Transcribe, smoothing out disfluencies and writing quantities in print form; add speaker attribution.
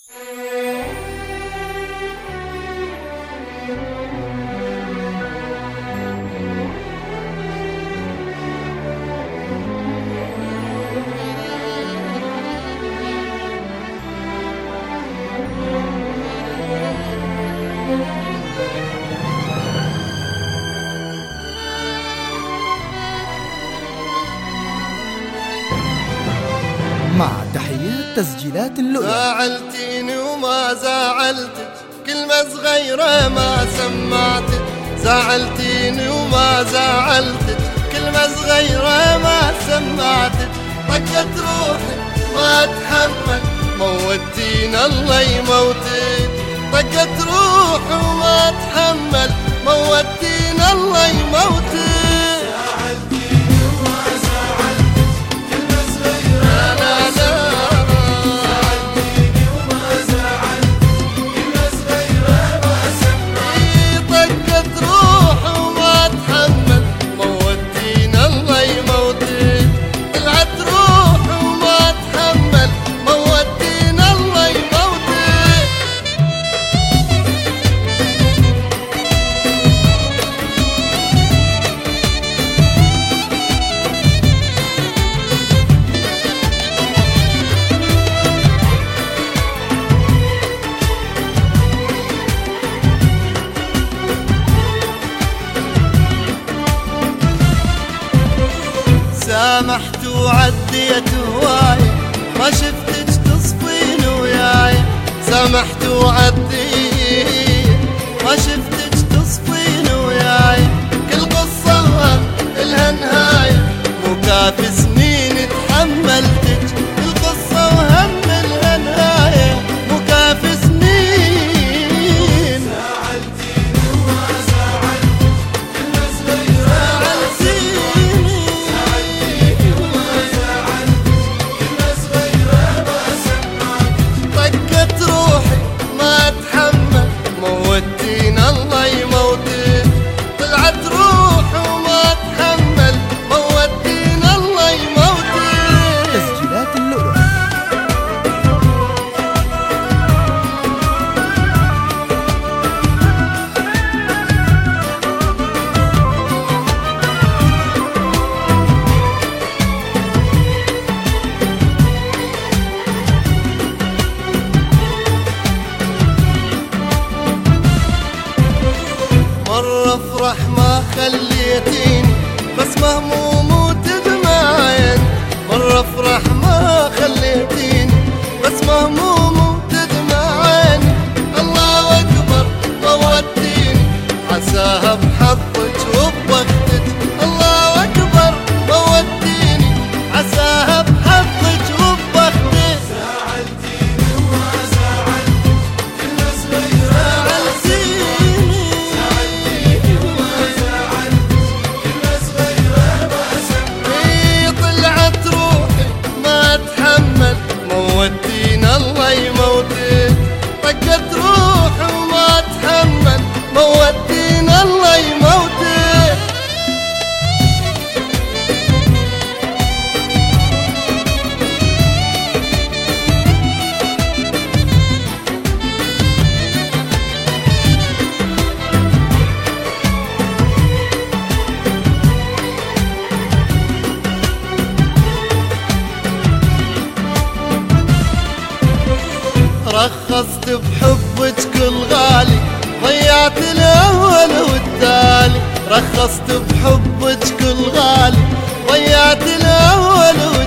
Speaker 1: مع تحيات تسجيلات اللؤلؤ.
Speaker 2: زعلتيني وما زعلتك، كلمة صغيرة ما سمعتك. زعلتيني وما زعلتك، كلمة صغيرة ما سمعتك. طقت روحي ما اتحمل، موتينا الله يموتك. طقت روحي وما اتحمل، موتينا الله يموتك. سامحت وعديت هواي، ما شفتك تصفين وياي. سامحت وعديت، ما شفتك تصفين وياي. كل قصة إلها نهاية، مو كافي سنين تحملتك. كل قصة وهم إلها نهاية، مو كافي سنين. زعلتيني وما زعلتك، كلمة صغيرة موتينا الله يموتك. طلعت روحي وما اتحمل، موتينا الله يموتك.
Speaker 1: تسجيلات اللؤلؤ.
Speaker 2: مرة افرح ما خليتيني، بس مهموم وتدمع عيني. مرة افرح ما خليتيني، بس مهموم وتدمع عيني. الله اكبر موتيني، عساها بحظك وبوقتك. الله اكبر موتيني، عساها بحظك وبوقتك. زعلتيني وما زعلتك، كلمة صغيرة موتينا الله يموتك. طقت روحي وما اتحمل، موتينا الله يموتك. رخصت بحبك كل غالي، ضيعت الأول والتالي. رخصت بحبك كل غالي، ضيعت الأول والتالي.